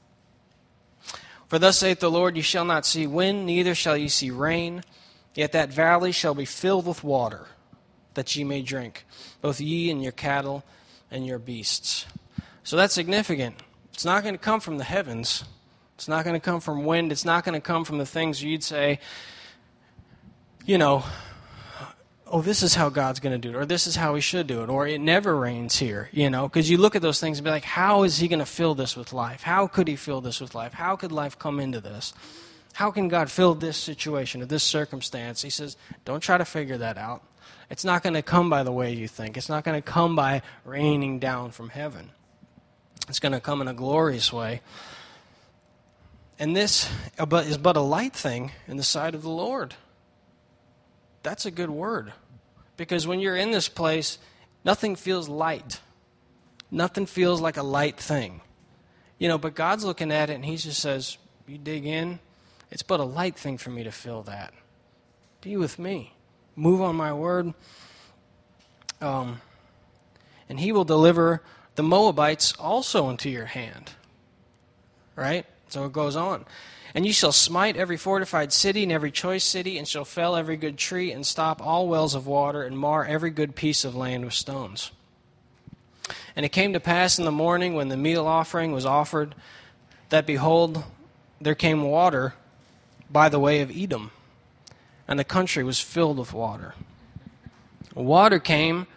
For thus saith the Lord, ye shall not see wind, neither shall ye see rain, yet that valley shall be filled with water, that ye may drink, both ye and your cattle and your beasts. So that's significant. It's not going to come from the heavens. It's not going to come from wind. It's not going to come from the things you'd say, you know, oh, this is how God's going to do it, or this is how He should do it, or it never rains here, you know, because you look at those things and be like, how is He going to fill this with life? How could He fill this with life? How could life come into this? How can God fill this situation or this circumstance? He says, don't try to figure that out. It's not going to come by the way you think. It's not going to come by raining down from heaven. It's going to come in a glorious way. And this is but a light thing in the sight of the Lord. That's a good word. Because when you're in this place, nothing feels light. Nothing feels like a light thing. You know, but God's looking at it and He just says, you dig in, it's but a light thing for me to fill that. Be with me. Move on my word. Um, and He will deliver the Moabites also into your hand. Right? So it goes on. And you shall smite every fortified city and every choice city, and shall fell every good tree, and stop all wells of water, and mar every good piece of land with stones. And it came to pass in the morning, when the meal offering was offered, that, behold, there came water by the way of Edom, and the country was filled with water. Water came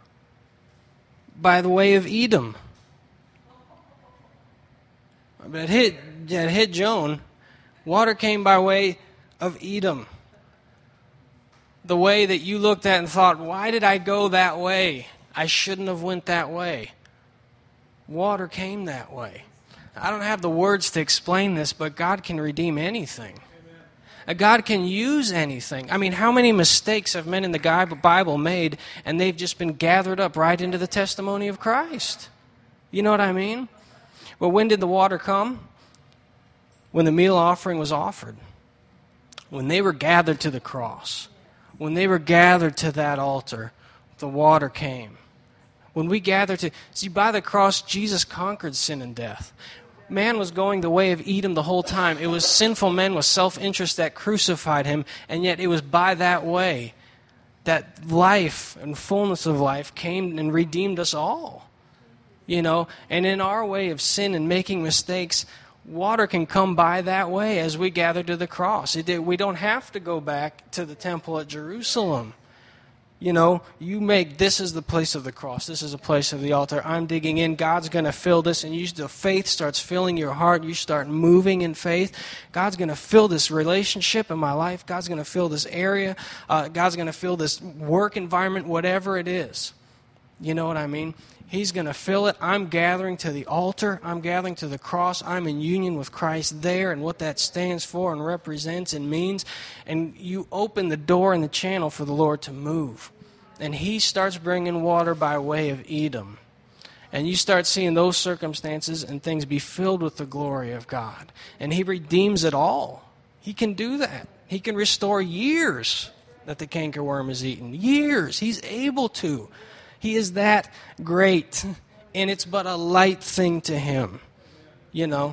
by the way of Edom. But it hit, it hit Joan. Water came by way of Edom. The way that you looked at and thought, why did I go that way? I shouldn't have went that way. Water came that way. I don't have the words to explain this, but God can redeem anything. Amen. God can use anything. I mean, how many mistakes have men in the Bible made, and they've just been gathered up right into the testimony of Christ? You know what I mean? Well, when did the water come? When the meal offering was offered. When they were gathered to the cross. When they were gathered to that altar, the water came. When we gather to... See, by the cross, Jesus conquered sin and death. Man was going the way of Edom the whole time. It was sinful men with self-interest that crucified Him, and yet it was by that way that life and fullness of life came and redeemed us all. You know, and in our way of sin and making mistakes, water can come by that way as we gather to the cross. It, we don't have to go back to the temple at Jerusalem. You know, you make, this is the place of the cross. This is the place of the altar. I'm digging in. God's going to fill this. And you, the faith starts filling your heart. You start moving in faith. God's going to fill this relationship in my life. God's going to fill this area. Uh, God's going to fill this work environment, whatever it is. You know what I mean? He's going to fill it. I'm gathering to the altar. I'm gathering to the cross. I'm in union with Christ there and what that stands for and represents and means. And you open the door and the channel for the Lord to move. And He starts bringing water by way of Edom. And you start seeing those circumstances and things be filled with the glory of God. And He redeems it all. He can do that. He can restore years that the cankerworm has eaten. Years. He's able to. He is that great, and it's but a light thing to Him, you know.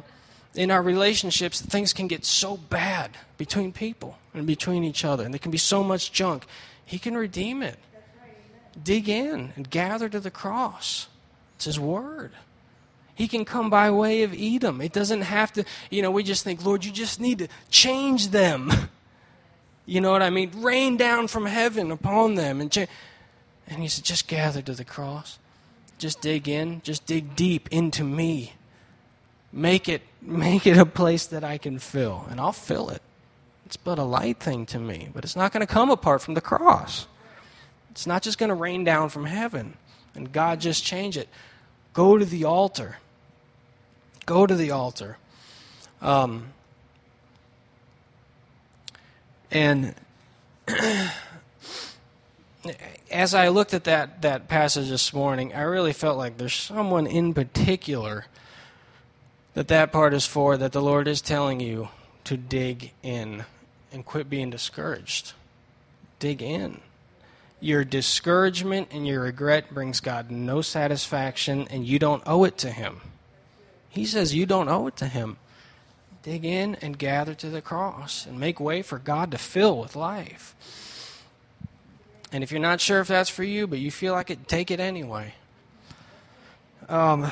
in our relationships, things can get so bad between people and between each other, and there can be so much junk. He can redeem it. Dig in and gather to the cross. It's His Word. He can come by way of Edom. It doesn't have to, you know, we just think, Lord, you just need to change them. You know what I mean? Rain down from heaven upon them. And, cha- and He said, just gather to the cross. Just dig in. Just dig deep into me. Make it, make it a place that I can fill. And I'll fill it. It's but a light thing to me. But it's not going to come apart from the cross. It's not just going to rain down from heaven and God just change it. Go to the altar. Go to the altar. Um, and as I looked at that, that passage this morning, I really felt like there's someone in particular that that part is for, that the Lord is telling you to dig in and quit being discouraged. Dig in. Your discouragement and your regret brings God no satisfaction, and you don't owe it to Him. He says you don't owe it to Him. Dig in and gather to the cross and make way for God to fill with life. And if you're not sure if that's for you, but you feel like it, take it anyway. Um,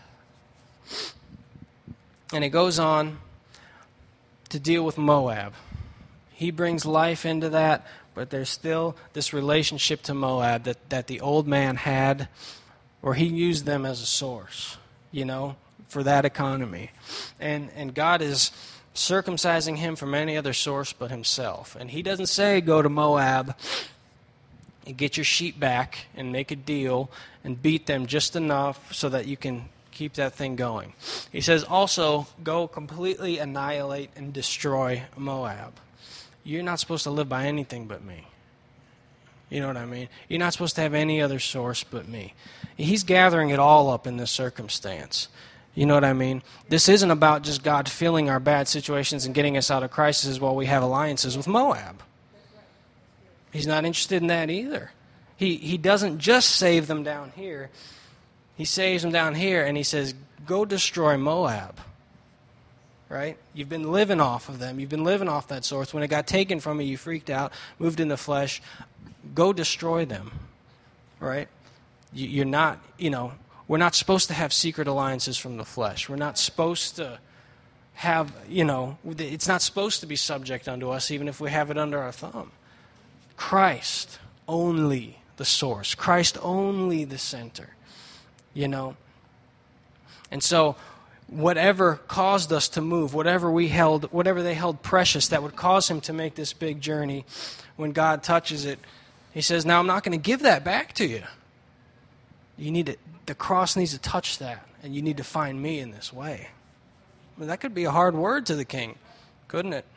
and it goes on to deal with Moab. He brings life into that. But there's still this relationship to Moab that, that the old man had, or he used them as a source, you know, for that economy. And and God is circumcising him from any other source but himself. And he doesn't say go to Moab and get your sheep back and make a deal and beat them just enough so that you can keep that thing going. He says also go completely annihilate and destroy Moab. You're not supposed to live by anything but me. You know what I mean? You're not supposed to have any other source but me. He's gathering it all up in this circumstance. You know what I mean? This isn't about just God filling our bad situations and getting us out of crises while we have alliances with Moab. He's not interested in that either. He, he doesn't just save them down here. He saves them down here and he says, go destroy Moab. Right? You've been living off of them. You've been living off that source. When it got taken from you, you freaked out, moved in the flesh. Go destroy them. Right? You, you're not, you know, we're not supposed to have secret alliances from the flesh. We're not supposed to have, you know, it's not supposed to be subject unto us, even if we have it under our thumb. Christ only the source. Christ only the center. You know? And so, whatever caused us to move, whatever we held, whatever they held precious that would cause him to make this big journey, when God touches it, he says, now I'm not going to give that back to you. You need to, the cross needs to touch that, and you need to find me in this way. I mean, that could be a hard word to the king, couldn't it?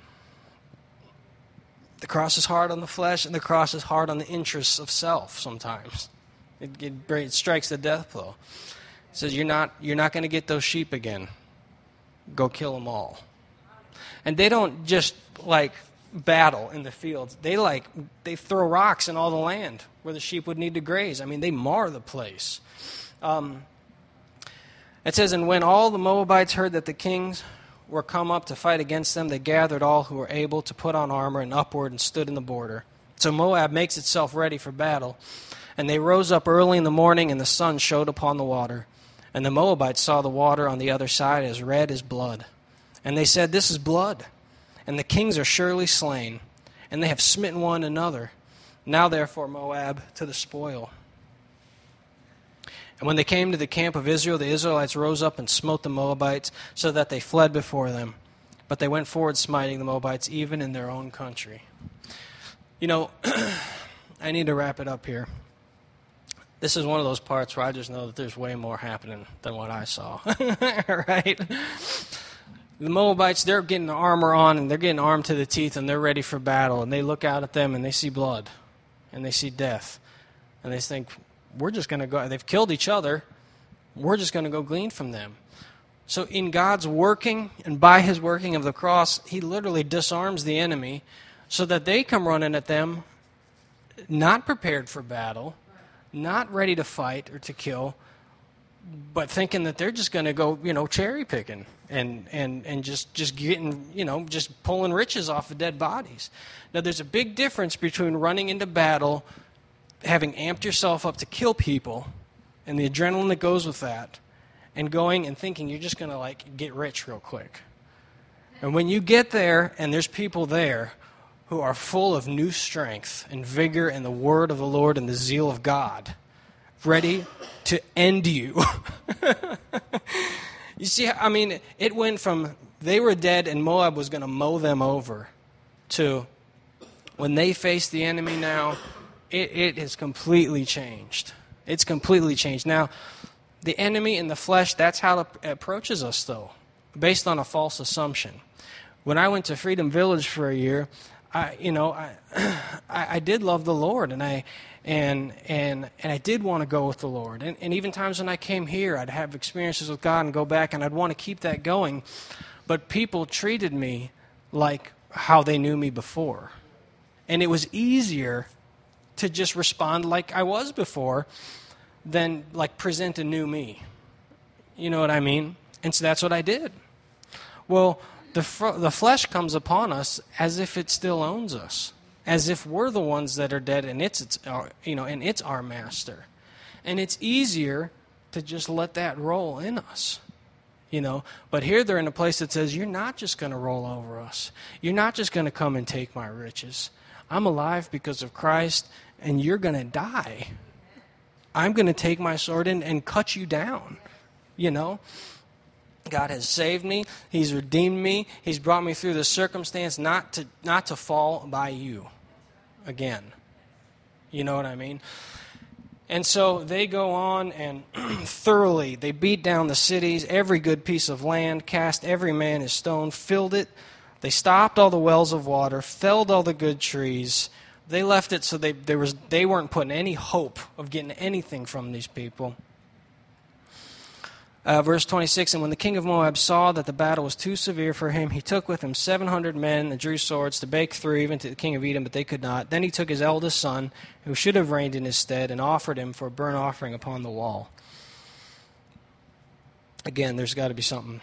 The cross is hard on the flesh, and the cross is hard on the interests of self sometimes. It, it, it strikes the death blow. He says, you're not, you're not going to get those sheep again. Go kill them all. And they don't just, like, battle in the fields. They, like, they throw rocks in all the land where the sheep would need to graze. I mean, they mar the place. Um, it says, and when all the Moabites heard that the kings were come up to fight against them, they gathered all who were able to put on armor and upward and stood in the border. So Moab makes itself ready for battle. And they rose up early in the morning, and the sun showed upon the water. And the Moabites saw the water on the other side as red as blood. And they said, this is blood. And the kings are surely slain. And they have smitten one another. Now therefore, Moab, to the spoil. And when they came to the camp of Israel, the Israelites rose up and smote the Moabites, so that they fled before them. But they went forward smiting the Moabites, even in their own country. You know, I need to wrap it up here. This is one of those parts where I just know that there's way more happening than what I saw. Right? The Moabites, they're getting the armor on, and they're getting armed to the teeth, and they're ready for battle. And they look out at them, and they see blood, and they see death. And they think, we're just going to go. They've killed each other. We're just going to go glean from them. So in God's working, and by his working of the cross, he literally disarms the enemy so that they come running at them, not prepared for battle, not ready to fight or to kill, but thinking that they're just going to go, you know, cherry picking and, and, and just, just getting, you know, just pulling riches off of dead bodies. Now, there's a big difference between running into battle, having amped yourself up to kill people, and the adrenaline that goes with that, and going and thinking you're just going to, like, get rich real quick. And when you get there and there's people there who are full of new strength and vigor and the word of the Lord and the zeal of God, ready to end you. You see, I mean, it went from they were dead and Moab was going to mow them over to when they face the enemy now, it, it has completely changed. It's completely changed. Now, the enemy in the flesh, that's how it approaches us, though, based on a false assumption. When I went to Freedom Village for a year, I, you know, I, I, I did love the Lord, and I, and and and I did want to go with the Lord. And, and even times when I came here, I'd have experiences with God and go back, and I'd want to keep that going. But people treated me like how they knew me before, and it was easier to just respond like I was before than like present a new me. You know what I mean? And so that's what I did. Well, the fr- the flesh comes upon us as if it still owns us, as if we're the ones that are dead, and it's, it's our, you know, and it's our master. And it's easier to just let that roll in us, you know. But here they're in a place that says, you're not just going to roll over us. You're not just going to come and take my riches. I'm alive because of Christ, and you're going to die. I'm going to take my sword in and cut you down, you know. God has saved me. He's redeemed me. He's brought me through this circumstance not to not to fall by you again. You know what I mean? And so they go on and thoroughly, they beat down the cities, every good piece of land, cast every man his stone, filled it. They stopped all the wells of water, felled all the good trees. They left it so they there was they weren't putting any hope of getting anything from these people. Uh, verse twenty-six, and when the king of Moab saw that the battle was too severe for him, he took with him seven hundred men and drew swords to break through even to the king of Edom, but they could not. Then he took his eldest son, who should have reigned in his stead, and offered him for a burnt offering upon the wall. Again, there's got to be something.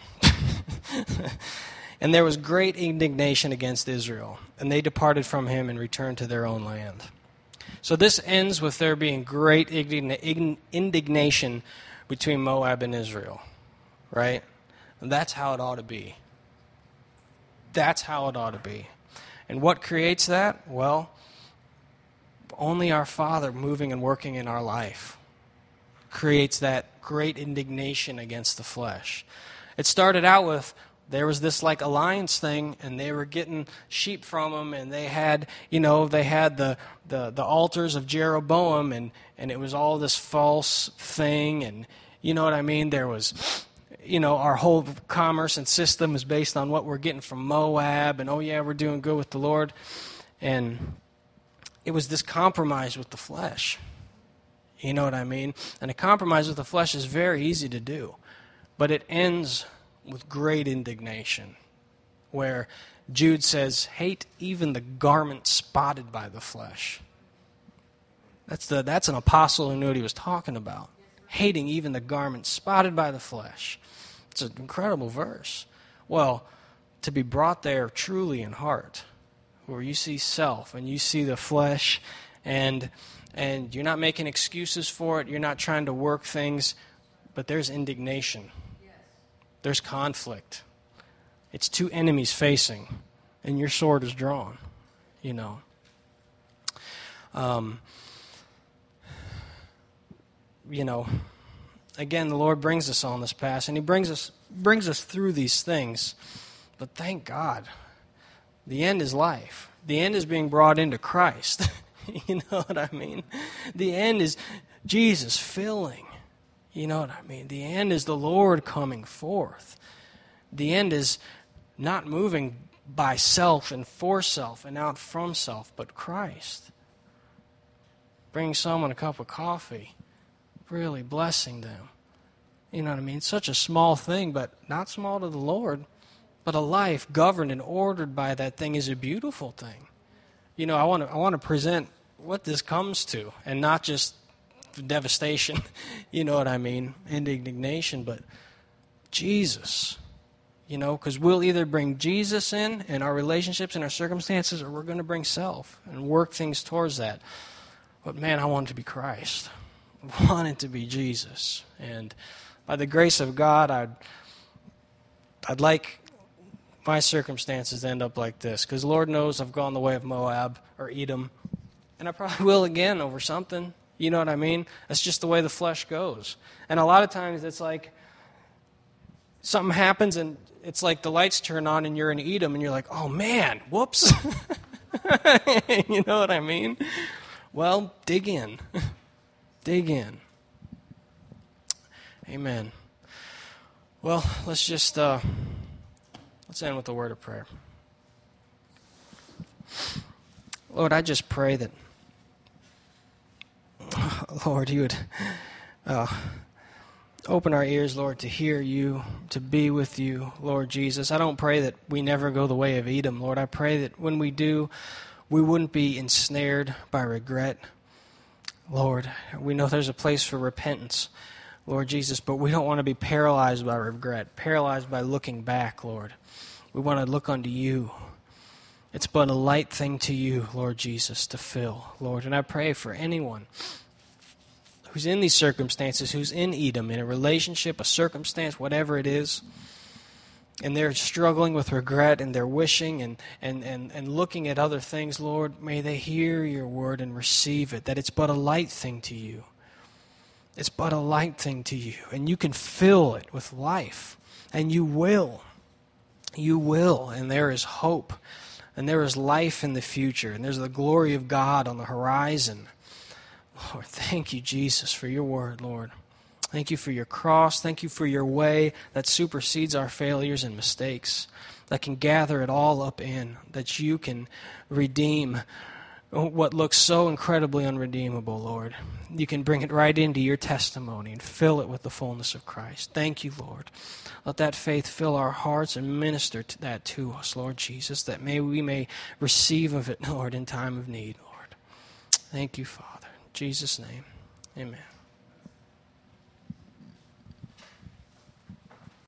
And there was great indignation against Israel, and they departed from him and returned to their own land. So this ends with there being great indignation between Moab and Israel, right? And that's how it ought to be. That's how it ought to be. And what creates that? Well, only our Father moving and working in our life creates that great indignation against the flesh. It started out with there was this like alliance thing, and they were getting sheep from them, and they had, you know, they had the, the, the altars of Jeroboam, and, and it was all this false thing, and you know what I mean? There was, you know, our whole commerce and system is based on what we're getting from Moab, and oh yeah, we're doing good with the Lord. And it was this compromise with the flesh. You know what I mean? And a compromise with the flesh is very easy to do, but it ends with great indignation, where Jude says, hate even the garment spotted by the flesh. That's the that's an apostle who knew what he was talking about. Hating even the garment spotted by the flesh. It's an incredible verse. Well, to be brought there truly in heart, where you see self and you see the flesh, and and you're not making excuses for it, you're not trying to work things, but there's indignation. There's conflict. It's two enemies facing, and your sword is drawn, you know. Um, you know, again, the Lord brings us on this path, and He brings us brings us through these things. But thank God, the end is life. The end is being brought into Christ. You know what I mean? The end is Jesus filling. You know what I mean? The end is the Lord coming forth. The end is not moving by self and for self and out from self, but Christ. Bringing someone a cup of coffee, really blessing them. You know what I mean? Such a small thing, but not small to the Lord. But a life governed and ordered by that thing is a beautiful thing. You know, I want to I want to present what this comes to, and not just devastation, you know what I mean, and indignation, but Jesus, you know, because we'll either bring Jesus in in our relationships and our circumstances, or we're going to bring self and work things towards that. But man, I want it to be Christ. I want it to be Jesus. And by the grace of God, I'd, I'd like my circumstances to end up like this, because Lord knows I've gone the way of Moab or Edom, and I probably will again over something. You know what I mean? That's just the way the flesh goes. And a lot of times it's like something happens and it's like the lights turn on and you're in Edom and you're like, oh man, whoops. You know what I mean? Well, dig in. Dig in. Amen. Well, let's just, uh, let's end with a word of prayer. Lord, I just pray that, Lord, you would uh, open our ears, Lord, to hear you, to be with you, Lord Jesus. I don't pray that we never go the way of Edom, Lord. I pray that when we do, we wouldn't be ensnared by regret. Lord, we know there's a place for repentance, Lord Jesus, but we don't want to be paralyzed by regret, paralyzed by looking back, Lord. We want to look unto you. It's but a light thing to you, Lord Jesus, to fill, Lord. And I pray for anyone who's in these circumstances, who's in Edom, in a relationship, a circumstance, whatever it is, and they're struggling with regret and they're wishing and, and, and, and looking at other things, Lord, may they hear your word and receive it, that it's but a light thing to you. It's but a light thing to you, and you can fill it with life, and you will. You will, and there is hope. And there is life in the future, and there's the glory of God on the horizon. Lord, thank you, Jesus, for your word, Lord. Thank you for your cross. Thank you for your way that supersedes our failures and mistakes, that can gather it all up in, that you can redeem what looks so incredibly unredeemable, Lord. You can bring it right into your testimony and fill it with the fullness of Christ. Thank you, Lord. Let that faith fill our hearts and minister to that to us, Lord Jesus, that may we may receive of it, Lord, in time of need, Lord. Thank you, Father. In Jesus' name, amen.